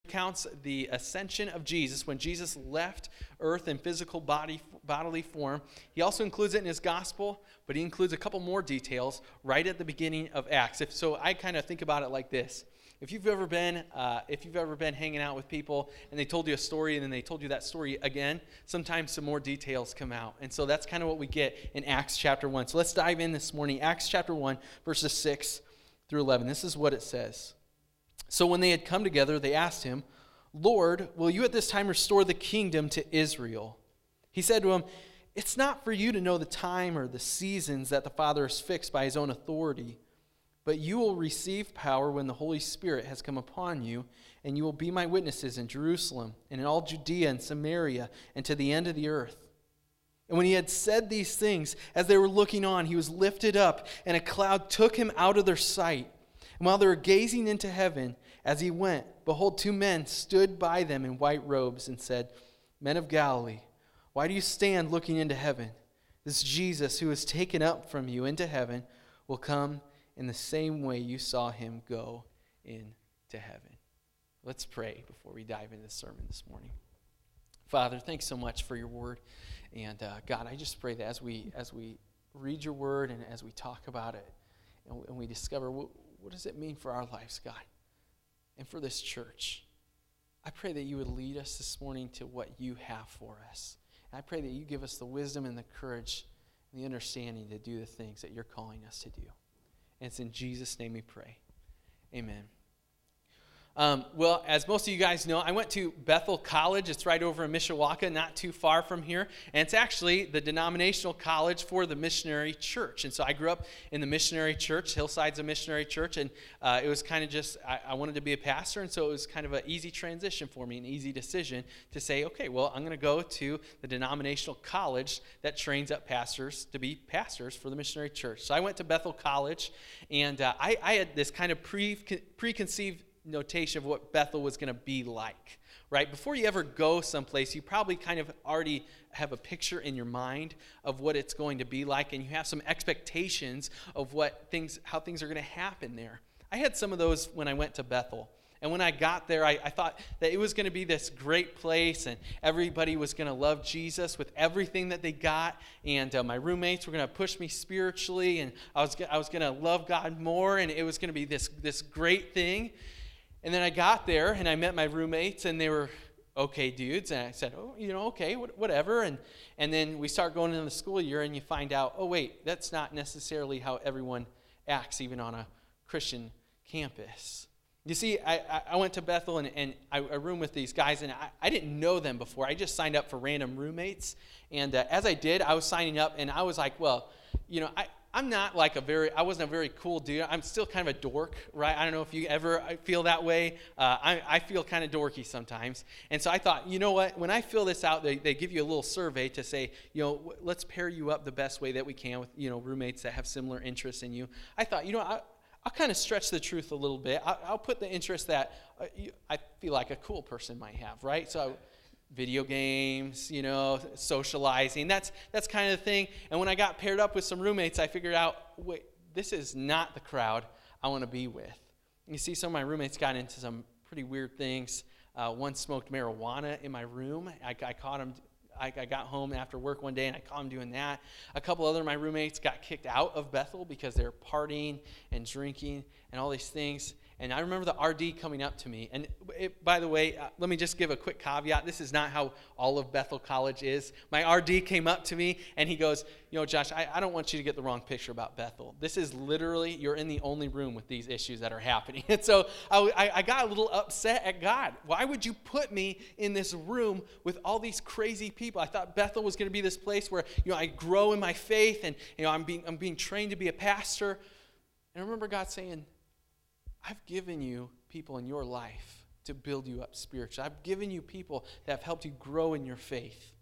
recounts the ascension of Jesus, when Jesus left earth in physical bodily form. He also includes it in his gospel, but he includes a couple more details right at the beginning of Acts. So I kind of think about it like this. If you've ever been hanging out with people and they told you a story and then they told you that story again, sometimes some more details come out. And so that's kind of what we get in Acts chapter 1. So let's dive in this morning. Acts chapter 1, verses 6 through 11. This is what it says. So when they had come together, they asked him, "Lord, will you at this time restore the kingdom to Israel?" He said to them, "It's not for you to know the time or the seasons that the Father has fixed by his own authority. But you will receive power when the Holy Spirit has come upon you, and you will be my witnesses in Jerusalem and in all Judea and Samaria and to the end of the earth." And when he had said these things, as they were looking on, he was lifted up, and a cloud took him out of their sight. And while they were gazing into heaven, as he went, behold, two men stood by them in white robes and said, "Men of Galilee, why do you stand looking into heaven? This Jesus who was taken up from you into heaven will come in the same way you saw him go into heaven." Let's pray before we dive into the sermon this morning. Father, thanks so much for your word. And God, I just pray that as we read your word and as we talk about it and we discover what does it mean for our lives, God, and for this church, I pray that you would lead us this morning to what you have for us. And I pray that you give us the wisdom and the courage and the understanding to do the things that you're calling us to do. And it's in Jesus' name we pray. Amen. Well, as most of you guys know, I went to Bethel College. It's right over in Mishawaka, not too far from here. And it's actually the denominational college for the missionary church. And so I grew up in the missionary church. Hillside's a missionary church. And it was kind of just, I wanted to be a pastor. And so it was kind of an easy transition for me, an easy decision to say, okay, well, I'm going to go to the denominational college that trains up pastors to be pastors for the missionary church. So I went to Bethel College. And I had this kind of preconceived notation of what Bethel was going to be like, right? Before you ever go someplace, you probably kind of already have a picture in your mind of what it's going to be like, and you have some expectations of how things are going to happen there. I had some of those when I went to Bethel. And when I got there, I thought that it was going to be this great place, and everybody was going to love Jesus with everything that they got, and my roommates were going to push me spiritually, and I was going to love God more, and it was going to be this great thing. And then I got there, and I met my roommates, and they were okay dudes. And I said, oh, okay, whatever. And then we start going into the school year, and you find out, oh, wait, that's not necessarily how everyone acts, even on a Christian campus. You see, I went to Bethel, and I roomed with these guys, and I didn't know them before. I just signed up for random roommates. And as I did, I was signing up, and I was like, well, I'm not like I wasn't a very cool dude. I'm still kind of a dork, right? I don't know if you ever feel that way. I feel kind of dorky sometimes. And so I thought, you know what? When I fill this out, they give you a little survey to say, let's pair you up the best way that we can with, roommates that have similar interests in you. I thought, I'll kind of stretch the truth a little bit. I'll put the interest that I feel like a cool person might have, right? So video games, socializing, that's kind of the thing. And when I got paired up with some roommates, I figured out, wait, this is not the crowd I want to be with. You see, some of my roommates got into some pretty weird things. One smoked marijuana in my room. I caught him. I got home after work one day, and I caught him doing that. A couple other of my roommates got kicked out of Bethel because they were partying and drinking and all these things. And I remember the RD coming up to me. And by the way, let me just give a quick caveat. This is not how all of Bethel College is. My RD came up to me, and he goes, Josh, I don't want you to get the wrong picture about Bethel. This is literally, you're in the only room with these issues that are happening. And so I got a little upset at God. Why would you put me in this room with all these crazy people? I thought Bethel was going to be this place where, I grow in my faith, and, I'm being trained to be a pastor. And I remember God saying, I've given you people in your life to build you up spiritually. I've given you people that have helped you grow in your faith.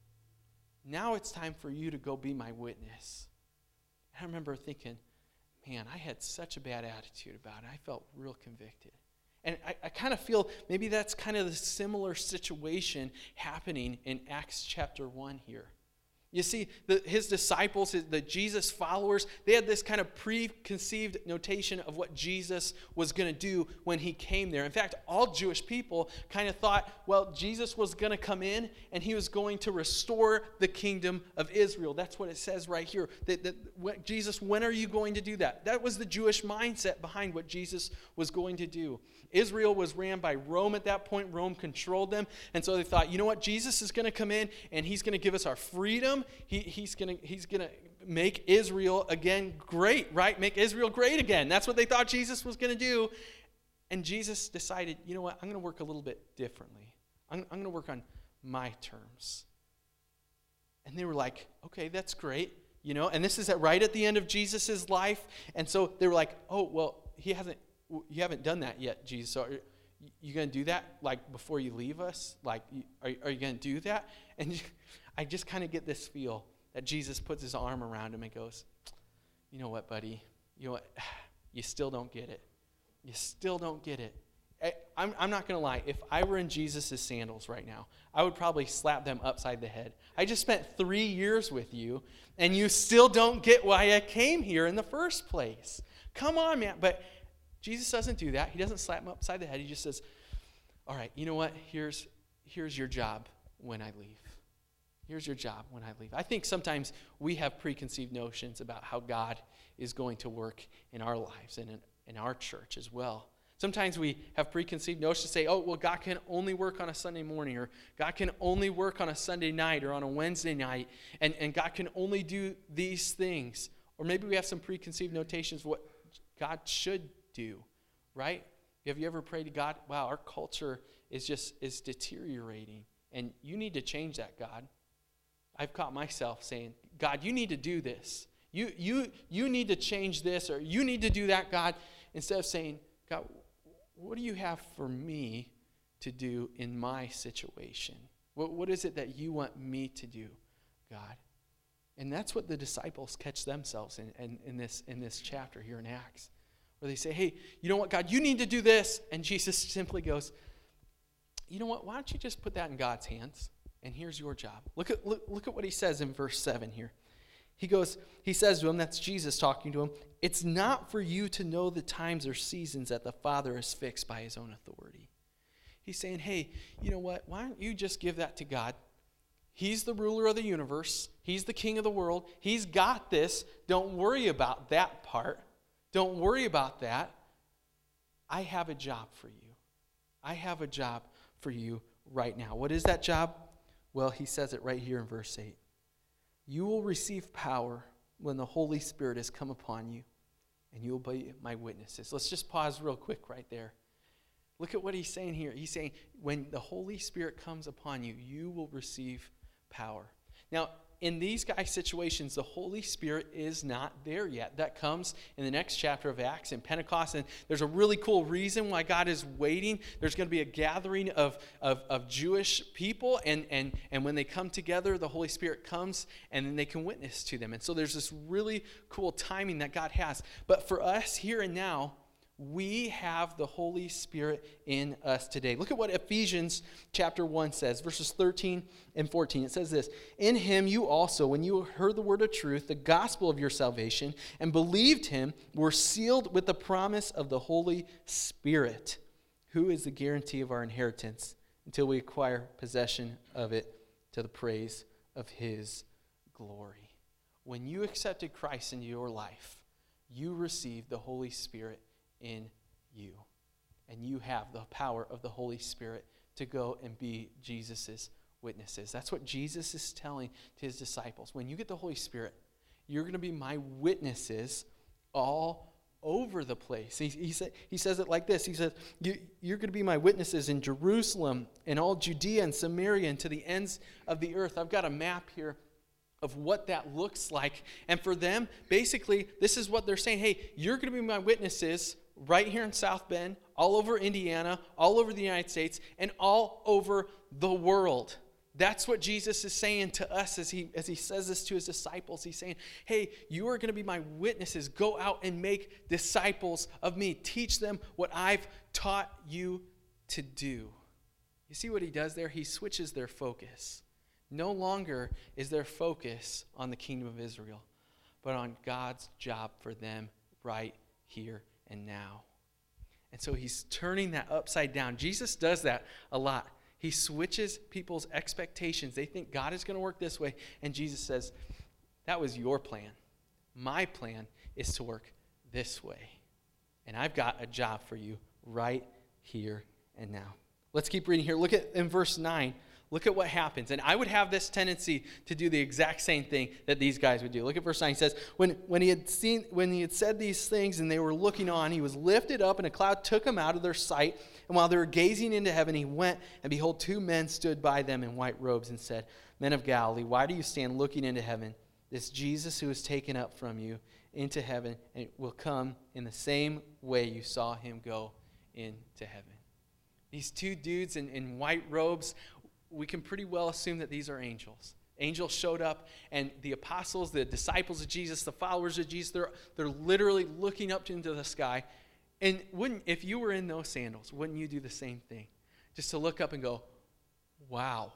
Now it's time for you to go be my witness. And I remember thinking, man, I had such a bad attitude about it. I felt real convicted. And I kind of feel maybe that's kind of the similar situation happening in Acts chapter 1 here. You see, his disciples, the Jesus followers, they had this kind of preconceived notation of what Jesus was going to do when he came there. In fact, all Jewish people kind of thought, well, Jesus was going to come in and he was going to restore the kingdom of Israel. That's what it says right here. Jesus, when are you going to do that? That was the Jewish mindset behind what Jesus was going to do. Israel was ran by Rome at that point. Rome controlled them. And so they thought, you know what? Jesus is going to come in and he's going to give us our freedom. He's going to make Israel again great, right? Make Israel great again. That's what they thought Jesus was going to do. And Jesus decided, you know what? I'm going to work a little bit differently. I'm going to work on my terms. And they were like, okay, that's great. You know, and this is right at the end of Jesus' life. And so they were like, oh, well, you haven't done that yet, Jesus. So are you going to do that, like, before you leave us? Like, are you going to do that? And I just kind of get this feel that Jesus puts his arm around him and goes, you know what, buddy? You know what? You still don't get it. You still don't get it. I'm not going to lie. If I were in Jesus' sandals right now, I would probably slap them upside the head. I just spent 3 years with you, and you still don't get why I came here in the first place. Come on, man. But Jesus doesn't do that. He doesn't slap him upside the head. He just says, all right, you know what? Here's your job when I leave. Here's your job when I leave. I think sometimes we have preconceived notions about how God is going to work in our lives and in our church as well. Sometimes we have preconceived notions to say, oh, well, God can only work on a Sunday morning, or God can only work on a Sunday night or on a Wednesday night, and God can only do these things. Or maybe we have some preconceived notations of what God should do, right? Have you ever prayed to God, wow, our culture is deteriorating, and you need to change that, God. I've caught myself saying, God, you need to do this. You need to change this, or you need to do that, God, instead of saying, God, what do you have for me to do in my situation? What is it that you want me to do, God? And that's what the disciples catch themselves in this chapter here in Acts, where they say, hey, you know what, God, you need to do this. And Jesus simply goes, you know what, why don't you just put that in God's hands? And here's your job. Look at what he says in verse 7 here. He says to him, that's Jesus talking to him, it's not for you to know the times or seasons that the Father has fixed by his own authority. He's saying, hey, you know what? Why don't you just give that to God? He's the ruler of the universe. He's the king of the world. He's got this. Don't worry about that part. Don't worry about that. I have a job for you. I have a job for you right now. What is that job? Well, he says it right here in verse 8. You will receive power when the Holy Spirit has come upon you, and you will be my witnesses. Let's just pause real quick right there. Look at what he's saying here. He's saying, when the Holy Spirit comes upon you, you will receive power. Now, in these guys' situations, the Holy Spirit is not there yet. That comes in the next chapter of Acts in Pentecost, and there's a really cool reason why God is waiting. There's going to be a gathering of Jewish people, and when they come together, the Holy Spirit comes, and then they can witness to them. And so there's this really cool timing that God has. But for us here and now, we have the Holy Spirit in us today. Look at what Ephesians chapter 1 says, verses 13 and 14. It says this, in him you also, when you heard the word of truth, the gospel of your salvation, and believed him, were sealed with the promise of the Holy Spirit, who is the guarantee of our inheritance until we acquire possession of it to the praise of his glory. When you accepted Christ into your life, you received the Holy Spirit in you. And you have the power of the Holy Spirit to go and be Jesus' witnesses. That's what Jesus is telling to his disciples. When you get the Holy Spirit, you're going to be my witnesses all over the place. He says it like this. He says, you're going to be my witnesses in Jerusalem and all Judea and Samaria and to the ends of the earth. I've got a map here of what that looks like. And for them, basically, this is what they're saying. Hey, you're going to be my witnesses right here in South Bend, all over Indiana, all over the United States, and all over the world. That's what Jesus is saying to us as he says this to his disciples. He's saying, hey, you are going to be my witnesses. Go out and make disciples of me. Teach them what I've taught you to do. You see what he does there? He switches their focus. No longer is their focus on the kingdom of Israel, but on God's job for them right here and now. And so he's turning that upside down. Jesus does that a lot. He switches people's expectations. They think God is going to work this way, and Jesus says, that was your plan. My plan is to work this way. And I've got a job for you right here and now. Let's keep reading here. Look at in verse 9. Look at what happens. And I would have this tendency to do the exact same thing that these guys would do. Look at verse 9. It says, when he had said these things and they were looking on, he was lifted up and a cloud took him out of their sight. And while they were gazing into heaven, he went, and behold, two men stood by them in white robes and said, Men of Galilee, why do you stand looking into heaven? This Jesus who is taken up from you into heaven, and it will come in the same way you saw him go into heaven. These two dudes in white robes, we can pretty well assume that these are angels. Angels showed up, and the apostles, the disciples of Jesus, the followers of Jesus, they're literally looking up into the sky. And if you were in those sandals, wouldn't you do the same thing? Just to look up and go, wow.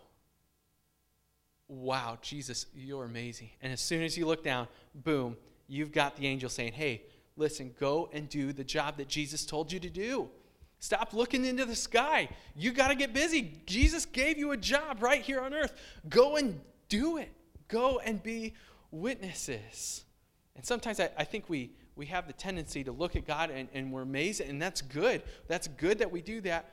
Wow, Jesus, you're amazing. And as soon as you look down, boom, you've got the angel saying, hey, listen, go and do the job that Jesus told you to do. Stop looking into the sky. You got to get busy. Jesus gave you a job right here on earth. Go and do it. Go and be witnesses. And sometimes I think we have the tendency to look at God and we're amazed, and that's good. That's good that we do that.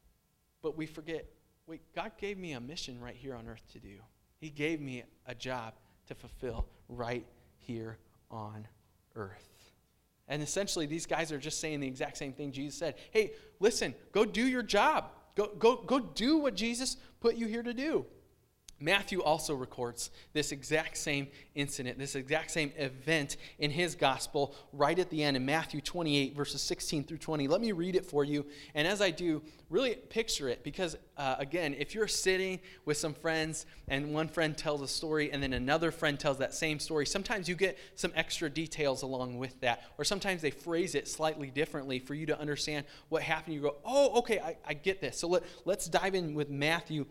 But we forget, wait, God gave me a mission right here on earth to do. He gave me a job to fulfill right here on earth. And essentially, these guys are just saying the exact same thing Jesus said. Hey, listen, go do your job. Go do what Jesus put you here to do. Matthew also records this exact same incident, this exact same event in his gospel right at the end in Matthew 28, verses 16 through 20. Let me read it for you. And as I do, really picture it because, again, if you're sitting with some friends and one friend tells a story and then another friend tells that same story, sometimes you get some extra details along with that. Or sometimes they phrase it slightly differently for you to understand what happened. You go, oh, okay, I get this. So let's dive in with Matthew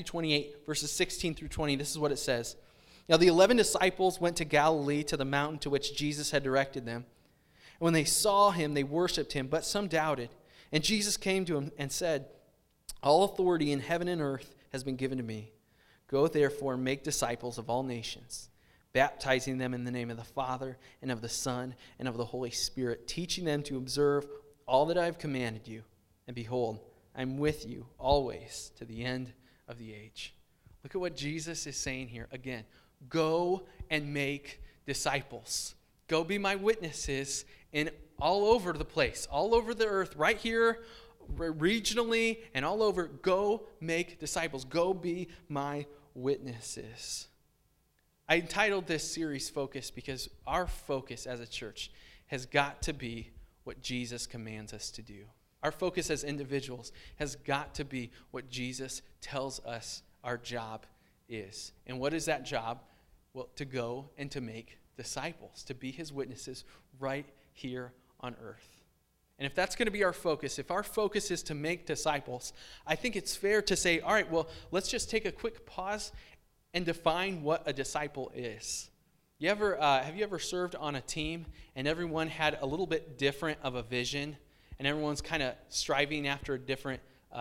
28, verses 16 through 20. This is what it says. Now the 11 disciples went to Galilee to the mountain to which Jesus had directed them. And when they saw him, they worshipped him, but some doubted. And Jesus came to him and said, All authority in heaven and earth has been given to me. Go therefore and make disciples of all nations, baptizing them in the name of the Father and of the Son and of the Holy Spirit, teaching them to observe all that I have commanded you. And behold, I am with you always to the end of the age. Look at what Jesus is saying here. Again, go and make disciples. Go be my witnesses in all over the place, all over the earth, right here, regionally, and all over. Go make disciples. Go be my witnesses. I entitled this series Focus because our focus as a church has got to be what Jesus commands us to do. Our focus as individuals has got to be what Jesus tells us our job is. And what is that job? Well, to go and to make disciples, to be his witnesses right here on earth. And if that's going to be our focus, if our focus is to make disciples, I think it's fair to say, all right, well, let's just take a quick pause and define what a disciple is. Have you ever served on a team and everyone had a little bit different of a vision and everyone's kind of striving after a different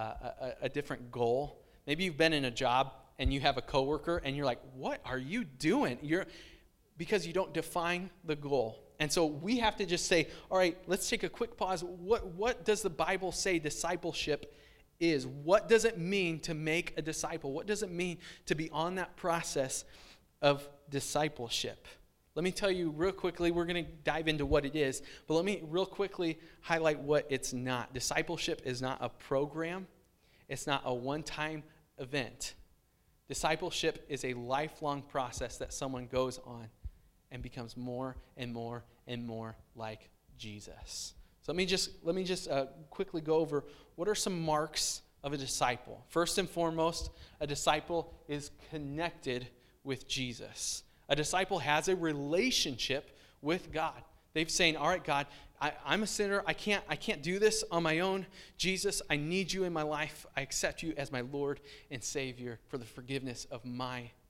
goal? Maybe you've been in a job and you have a coworker and you're like, what are you doing? Because you don't define the goal. And so we have to just say, all right, let's take a quick pause. What does the Bible say discipleship is? What does it mean to make a disciple? What does it mean to be on that process of discipleship? Let me tell you real quickly, we're going to dive into what it is, but let me real quickly highlight what it's not. Discipleship is not a program. It's not a one-time event. Discipleship is a lifelong process that someone goes on and becomes more and more and more like Jesus. So let me just quickly go over what are some marks of a disciple. First and foremost, a disciple is connected with Jesus. A disciple has a relationship with God. They're saying, all right, God, I'm a sinner. I can't do this on my own. Jesus, I need you in my life. I accept you as my Lord and Savior for the forgiveness of my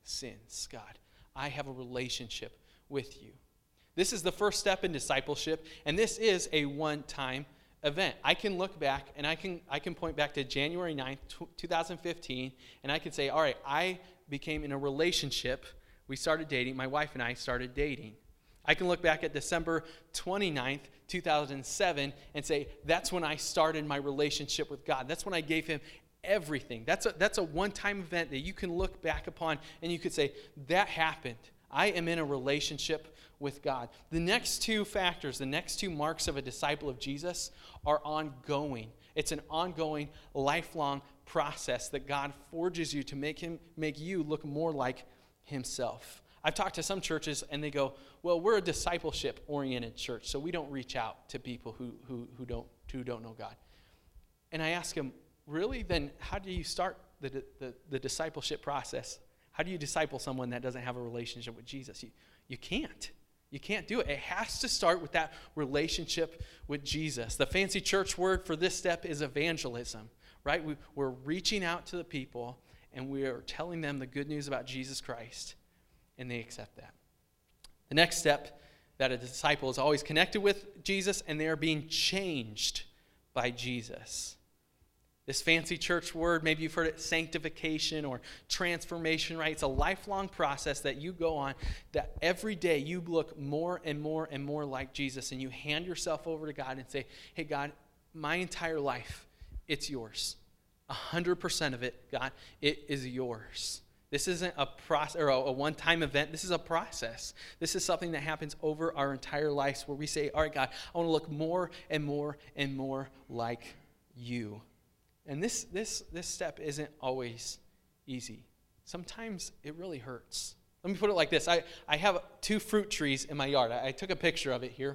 sins, God. I have a relationship with you. This is the first step in discipleship, and this is a one-time event. I can look back, and I can point back to January 9th, 2015, and I can say, all right, I became in a relationship. We started dating. My wife and I started dating. I can look back at December 29th, 2007, and say, that's when I started my relationship with God. That's when I gave him everything. That's a one-time event that you can look back upon, and you could say, that happened. I am in a relationship with God. The next two factors, the next two marks of a disciple of Jesus are ongoing. It's an ongoing, lifelong process that God forges you to make you look more like himself. I've talked to some churches, and they go, well, we're a discipleship-oriented church, so we don't reach out to people who don't know God. And I ask them, really? Then how do you start the discipleship process? How do you disciple someone that doesn't have a relationship with Jesus? You can't. You can't do it. It has to start with that relationship with Jesus. The fancy church word for this step is evangelism, right? We're reaching out to the people, and we are telling them the good news about Jesus Christ, and they accept that. The next step, that a disciple is always connected with Jesus, and they are being changed by Jesus. This fancy church word, maybe you've heard it, sanctification or transformation, right? It's a lifelong process that you go on, that every day you look more and more and more like Jesus, and you hand yourself over to God and say, hey, God, my entire life, it's yours. 100% of it, God, it is yours. This isn't a process or a one-time event. This is a process. This is something that happens over our entire lives where we say, all right, God, I want to look more and more and more like you. And this step isn't always easy. Sometimes it really hurts. Let me put it like this. I have 2 fruit trees in my yard. I took a picture of it here.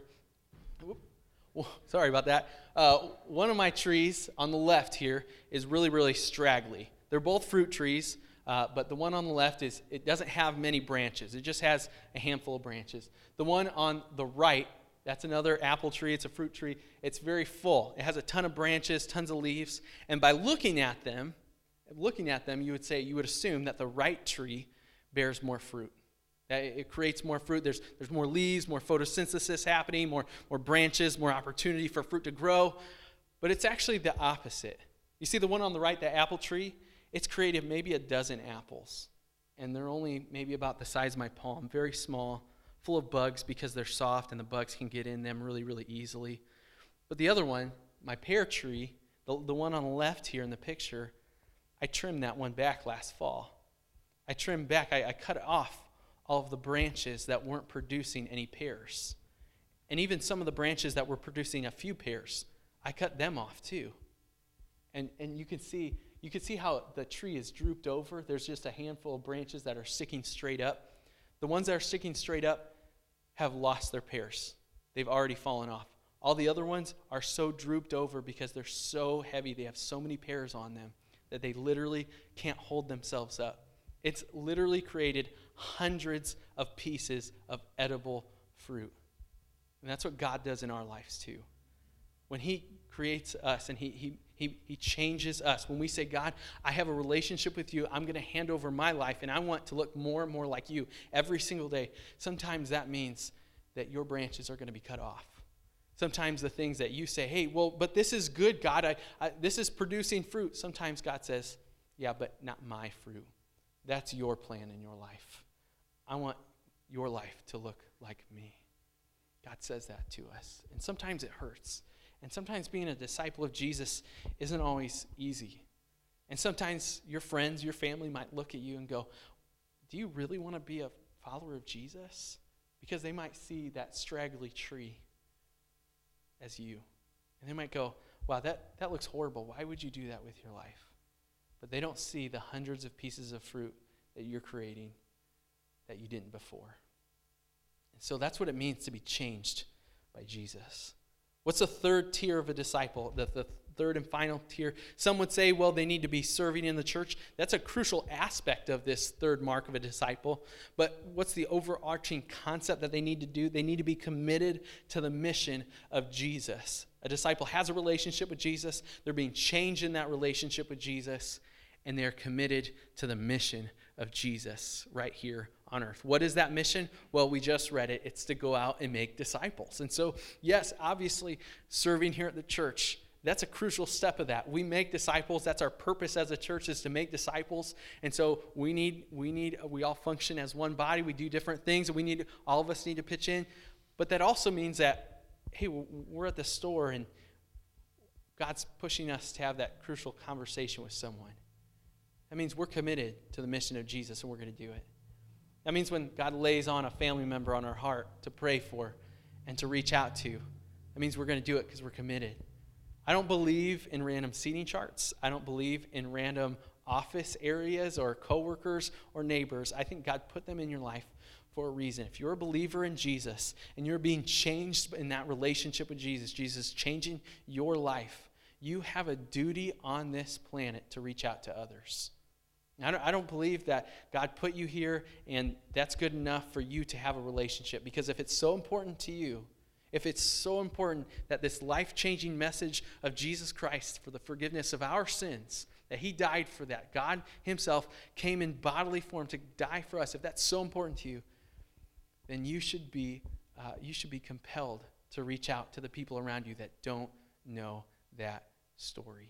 Well, sorry about that. One of my trees on the left here is really, really straggly. They're both fruit trees, but the one on the left it doesn't have many branches. It just has a handful of branches. The one on the right, that's another apple tree. It's a fruit tree. It's very full. It has a ton of branches, tons of leaves. And by looking at them, you would assume that the right tree bears more fruit. That it creates more fruit. There's more leaves, more photosynthesis happening, more branches, more opportunity for fruit to grow. But it's actually the opposite. You see the one on the right, the apple tree? It's created maybe a dozen apples. And they're only maybe about the size of my palm, very small, full of bugs because they're soft and the bugs can get in them really, really easily. But the other one, my pear tree, the one on the left here in the picture, I trimmed that one back last fall. I trimmed back, I cut off all of the branches that weren't producing any pears. And even some of the branches that were producing a few pears, I cut them off too. And you can see how the tree is drooped over. There's just a handful of branches that are sticking straight up. The ones that are sticking straight up have lost their pears. They've already fallen off. All the other ones are so drooped over because they're so heavy. They have so many pears on them that they literally can't hold themselves up. It's literally created hundreds of pieces of edible fruit. And that's what God does in our lives too. When he creates us and he changes us. When we say, God, I have a relationship with you. I'm going to hand over my life, and I want to look more and more like you every single day. Sometimes that means that your branches are going to be cut off. Sometimes the things that you say, hey, well, but this is good, God. This is producing fruit. Sometimes God says, yeah, but not my fruit. That's your plan in your life. I want your life to look like me. God says that to us. And sometimes it hurts. And sometimes being a disciple of Jesus isn't always easy. And sometimes your friends, your family might look at you and go, do you really want to be a follower of Jesus? Because they might see that straggly tree as you. And they might go, wow, that looks horrible. Why would you do that with your life? But they don't see the hundreds of pieces of fruit that you're creating that you didn't before. And so that's what it means to be changed by Jesus. What's the third tier of a disciple? The third and final tier. Some would say, well, they need to be serving in the church. That's a crucial aspect of this third mark of a disciple. But what's the overarching concept that they need to do? They need to be committed to the mission of Jesus. A disciple has a relationship with Jesus. They're being changed in that relationship with Jesus. and they're committed to the mission of Jesus right here on earth. What is that mission? Well, we just read it. It's to go out and make disciples. And so, yes, obviously, serving here at the church, that's a crucial step of that. We make disciples. That's our purpose as a church, is to make disciples. And so we all function as one body. We do different things, and all of us need to pitch in. But that also means that, hey, we're at the store, and God's pushing us to have that crucial conversation with someone. That means we're committed to the mission of Jesus, and we're going to do it. That means when God lays on a family member on our heart to pray for and to reach out to, that means we're going to do it because we're committed. I don't believe in random seating charts. I don't believe in random office areas or coworkers or neighbors. I think God put them in your life for a reason. If you're a believer in Jesus and you're being changed in that relationship with Jesus, Jesus changing your life, you have a duty on this planet to reach out to others. I don't believe that God put you here and that's good enough for you to have a relationship. Because if it's so important to you, if it's so important that this life-changing message of Jesus Christ for the forgiveness of our sins, that he died for that, God himself came in bodily form to die for us, if that's so important to you, then you should be compelled to reach out to the people around you that don't know that story.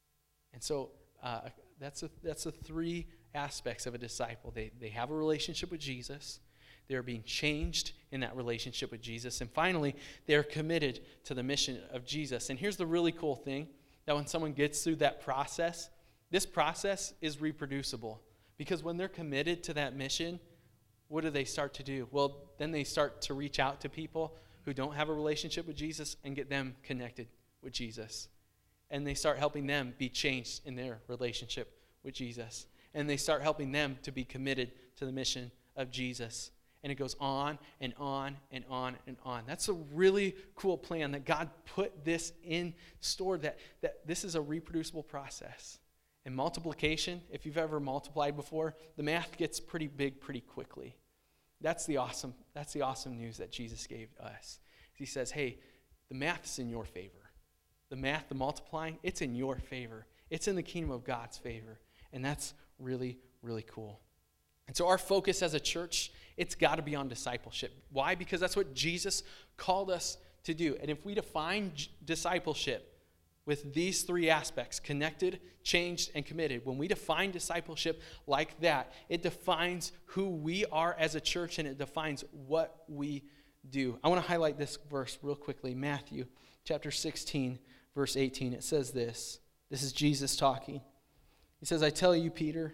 And so that's the three aspects of a disciple. They have a relationship with Jesus. They're being changed in that relationship with Jesus. And finally, they're committed to the mission of Jesus. And here's the really cool thing, that when someone gets through that process, this process is reproducible. Because when they're committed to that mission, what do they start to do? Well, then they start to reach out to people who don't have a relationship with Jesus and get them connected with Jesus. And they start helping them be changed in their relationship with Jesus. And they start helping them to be committed to the mission of Jesus. And it goes on and on and on and on. That's a really cool plan, that God put this in store, that this is a reproducible process. And multiplication, if you've ever multiplied before, the math gets pretty big pretty quickly. That's the awesome news that Jesus gave us. He says, hey, the math's in your favor. The math, the multiplying, it's in your favor. It's in the kingdom of God's favor. And that's really, really cool. And so our focus as a church, it's got to be on discipleship. Why? Because that's what Jesus called us to do. And if we define discipleship with these three aspects, connected, changed, and committed, when we define discipleship like that, it defines who we are as a church, and it defines what we do. I want to highlight this verse real quickly. Matthew chapter 16, verse 18. It says this. This is Jesus talking. He says, I tell you, Peter,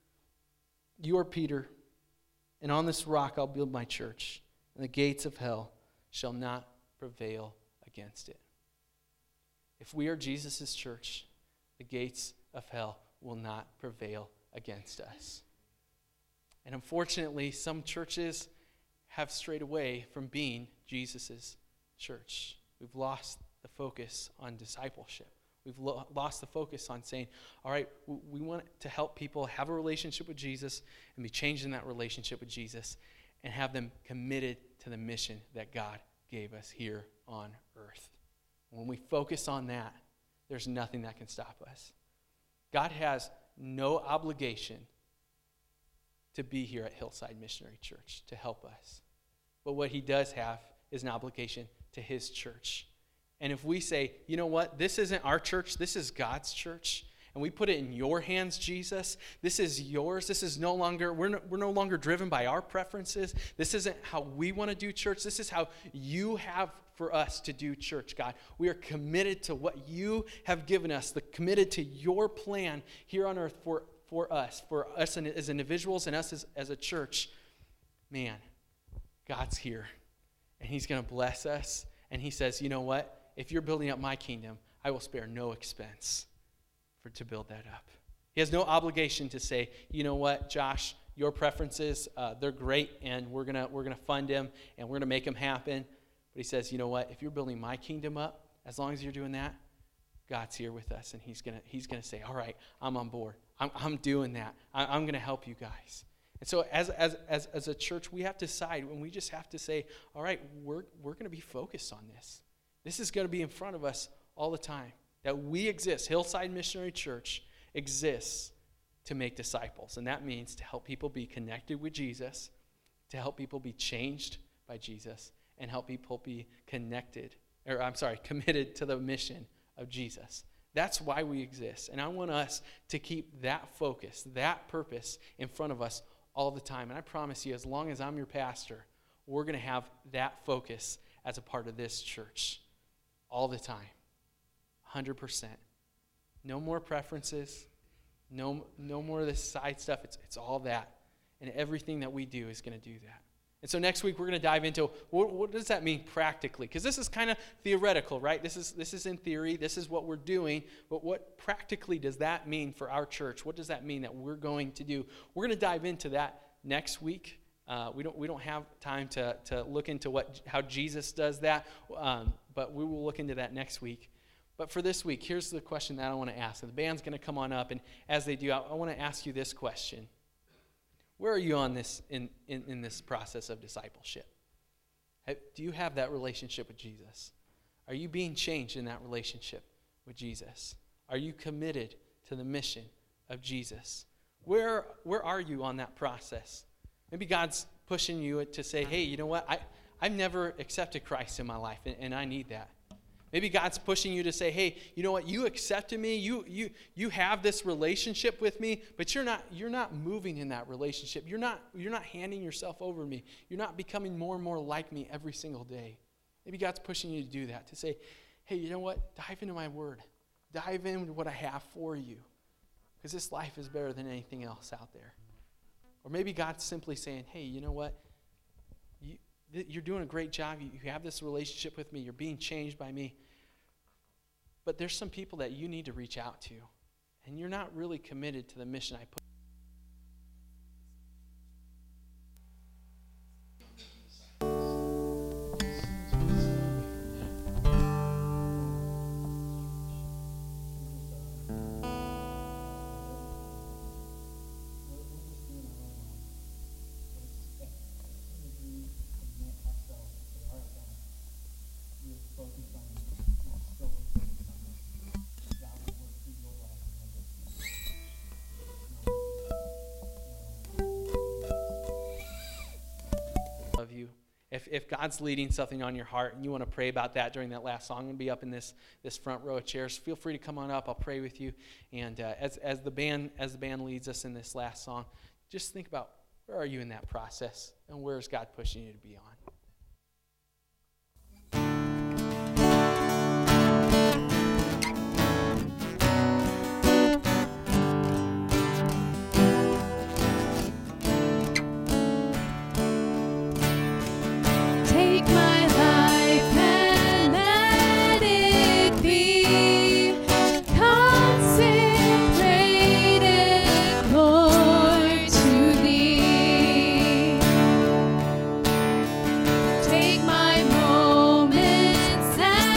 you are Peter, and on this rock I'll build my church, and the gates of hell shall not prevail against it. If we are Jesus' church, the gates of hell will not prevail against us. And unfortunately, some churches have strayed away from being Jesus' church. We've lost the focus on discipleship. We've lost the focus on saying, all right, we want to help people have a relationship with Jesus and be changed in that relationship with Jesus and have them committed to the mission that God gave us here on earth. When we focus on that, there's nothing that can stop us. God has no obligation to be here at Hillside Missionary Church to help us. But what he does have is an obligation to his church. And if we say, you know what, this isn't our church, this is God's church, and we put it in your hands, Jesus, this is yours, this is no longer, we're no longer driven by our preferences, this isn't how we want to do church, this is how you have for us to do church, God. We are committed to what you have given us, committed to your plan here on earth for us as individuals and us as a church. Man, God's here, and he's going to bless us, and he says, you know what? If you're building up my kingdom, I will spare no expense to build that up. He has no obligation to say, you know what, Josh, your preferences, they're great, and we're gonna fund them, and we're gonna make them happen. But he says, you know what, if you're building my kingdom up, as long as you're doing that, God's here with us, and he's gonna say, all right, I'm on board. I'm doing that. I'm gonna help you guys. And so as a church, we have to decide, and we just have to say, all right, we're gonna be focused on this. This is going to be in front of us all the time. That we exist, Hillside Missionary Church exists to make disciples. And that means to help people be connected with Jesus, to help people be changed by Jesus, and help people be committed to the mission of Jesus. That's why we exist. And I want us to keep that focus, that purpose in front of us all the time. And I promise you, as long as I'm your pastor, we're going to have that focus as a part of this church all the time. 100%. No more preferences. No more of this side stuff. It's all that. And everything that we do is going to do that. And so next week we're going to dive into what does that mean practically? Because this is kind of theoretical, right? This is in theory. This is what we're doing. But what practically does that mean for our church? What does that mean that we're going to do? We're going to dive into that next week. We don't have time to look into how Jesus does that, but we will look into that next week. But for this week, here's the question that I want to ask. And the band's going to come on up, and as they do, I want to ask you this question. Where are you on this in this process of discipleship? Do you have that relationship with Jesus? Are you being changed in that relationship with Jesus? Are you committed to the mission of Jesus? Where are you on that process? Maybe God's pushing you to say, hey, you know what? I've never accepted Christ in my life, and I need that. Maybe God's pushing you to say, hey, you know what? You accepted me. You have this relationship with me, but you're not moving in that relationship. You're not handing yourself over to me. You're not becoming more and more like me every single day. Maybe God's pushing you to do that, to say, hey, you know what? Dive into my word. Dive into what I have for you, because this life is better than anything else out there. Or maybe God's simply saying, hey, you know what? You're doing a great job. You have this relationship with me. You're being changed by me. But there's some people that you need to reach out to, and you're not really committed to the mission I put. If God's leading something on your heart and you want to pray about that during that last song, I'm going to be up in this front row of chairs. Feel free to come on up. I'll pray with you. And as the band leads us in this last song, just think about where are you in that process and where is God pushing you to be on.